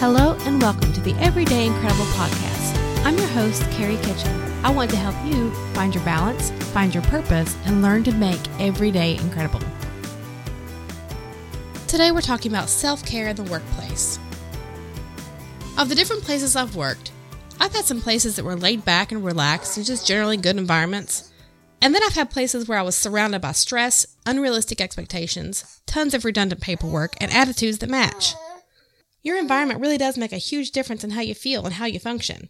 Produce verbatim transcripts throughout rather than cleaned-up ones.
Hello and welcome to the Everyday Incredible podcast. I'm your host, Carrie Kitchen. I want to help you find your balance, find your purpose, and learn to make every day incredible. Today we're talking about self-care in the workplace. Of the different places I've worked, I've had some places that were laid back and relaxed and just generally good environments. And then I've had places where I was surrounded by stress, unrealistic expectations, tons of redundant paperwork, and attitudes that match. Your environment really does make a huge difference in how you feel and how you function.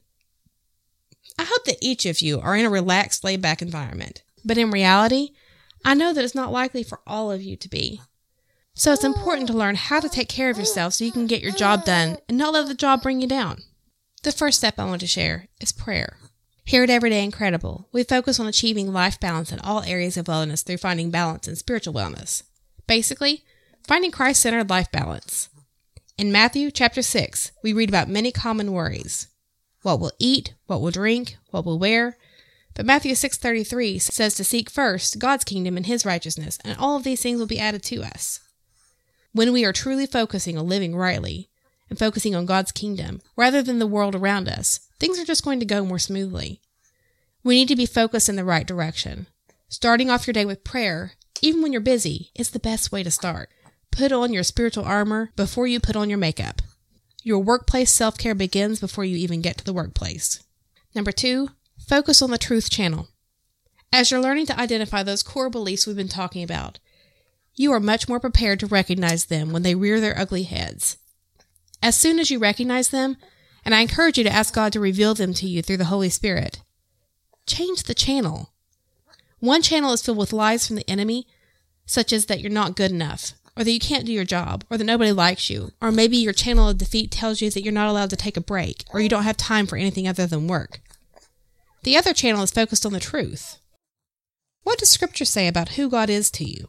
I hope that each of you are in a relaxed, laid-back environment. But in reality, I know that it's not likely for all of you to be. So it's important to learn how to take care of yourself so you can get your job done and not let the job bring you down. The first step I want to share is prayer. Here at Everyday Incredible, we focus on achieving life balance in all areas of wellness through finding balance in spiritual wellness. Basically, finding Christ-centered life balance. In Matthew chapter six, we read about many common worries. What we'll eat, what we'll drink, what we'll wear. But Matthew six thirty-three says to seek first God's kingdom and His righteousness, and all of these things will be added to us. When we are truly focusing on living rightly and focusing on God's kingdom, rather than the world around us, things are just going to go more smoothly. We need to be focused in the right direction. Starting off your day with prayer, even when you're busy, is the best way to start. Put on your spiritual armor before you put on your makeup. Your workplace self-care begins before you even get to the workplace. Number two, focus on the truth channel. As you're learning to identify those core beliefs we've been talking about, you are much more prepared to recognize them when they rear their ugly heads. As soon as you recognize them, and I encourage you to ask God to reveal them to you through the Holy Spirit, change the channel. One channel is filled with lies from the enemy, such as that you're not good enough, or that you can't do your job, or that nobody likes you, or maybe your channel of defeat tells you that you're not allowed to take a break, or you don't have time for anything other than work. The other channel is focused on the truth. What does Scripture say about who God is to you?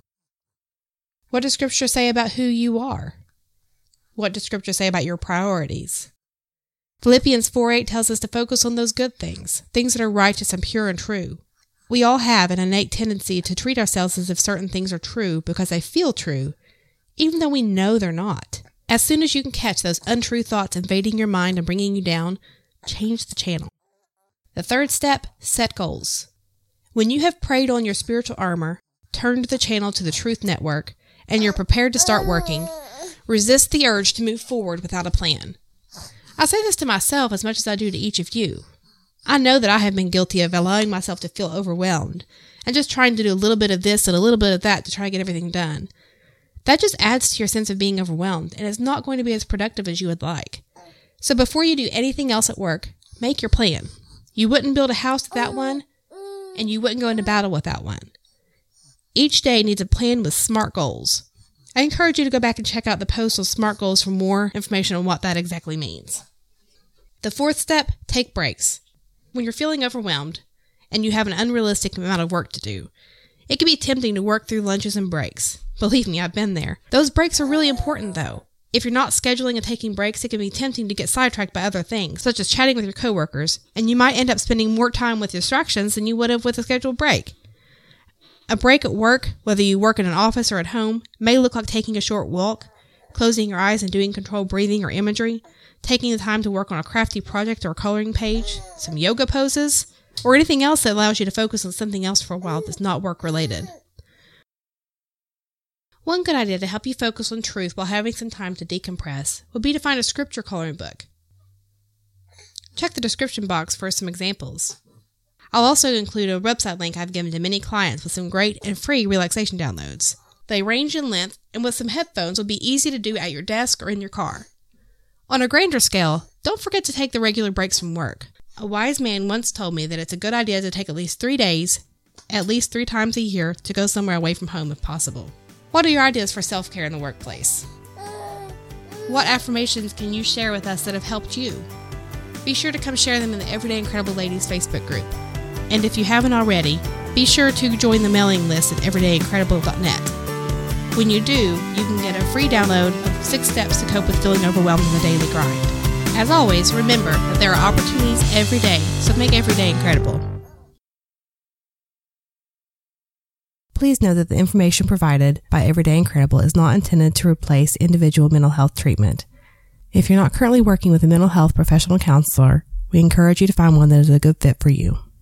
What does Scripture say about who you are? What does Scripture say about your priorities? Philippians four eight tells us to focus on those good things, things that are righteous and pure and true. We all have an innate tendency to treat ourselves as if certain things are true because they feel true, even though we know they're not. As soon as you can catch those untrue thoughts invading your mind and bringing you down, change the channel. The third step, set goals. When you have prayed on your spiritual armor, turned the channel to the Truth Network, and you're prepared to start working, resist the urge to move forward without a plan. I say this to myself as much as I do to each of you. I know that I have been guilty of allowing myself to feel overwhelmed and just trying to do a little bit of this and a little bit of that to try to get everything done. That just adds to your sense of being overwhelmed, and it's not going to be as productive as you would like. So before you do anything else at work, make your plan. You wouldn't build a house without one, and you wouldn't go into battle without one. Each day needs a plan with SMART goals. I encourage you to go back and check out the post on SMART goals for more information on what that exactly means. The fourth step, take breaks. When you're feeling overwhelmed, and you have an unrealistic amount of work to do, it can be tempting to work through lunches and breaks. Believe me, I've been there. Those breaks are really important, though. If you're not scheduling and taking breaks, it can be tempting to get sidetracked by other things, such as chatting with your coworkers, and you might end up spending more time with distractions than you would have with a scheduled break. A break at work, whether you work in an office or at home, may look like taking a short walk, closing your eyes and doing controlled breathing or imagery, taking the time to work on a crafty project or a coloring page, some yoga poses, or anything else that allows you to focus on something else for a while that's not work-related. One good idea to help you focus on truth while having some time to decompress would be to find a scripture coloring book. Check the description box for some examples. I'll also include a website link I've given to many clients with some great and free relaxation downloads. They range in length, and with some headphones will be easy to do at your desk or in your car. On a grander scale, don't forget to take the regular breaks from work. A wise man once told me that it's a good idea to take at least three days, at least three times a year, to go somewhere away from home if possible. What are your ideas for self-care in the workplace? What affirmations can you share with us that have helped you? Be sure to come share them in the Everyday Incredible Ladies Facebook group. And if you haven't already, be sure to join the mailing list at everyday incredible dot net. When you do, you can get a free download of six steps to cope with feeling overwhelmed in the daily grind. As always, remember that there are opportunities every day, so make every day incredible. Please know that the information provided by Everyday Incredible is not intended to replace individual mental health treatment. If you're not currently working with a mental health professional counselor, we encourage you to find one that is a good fit for you.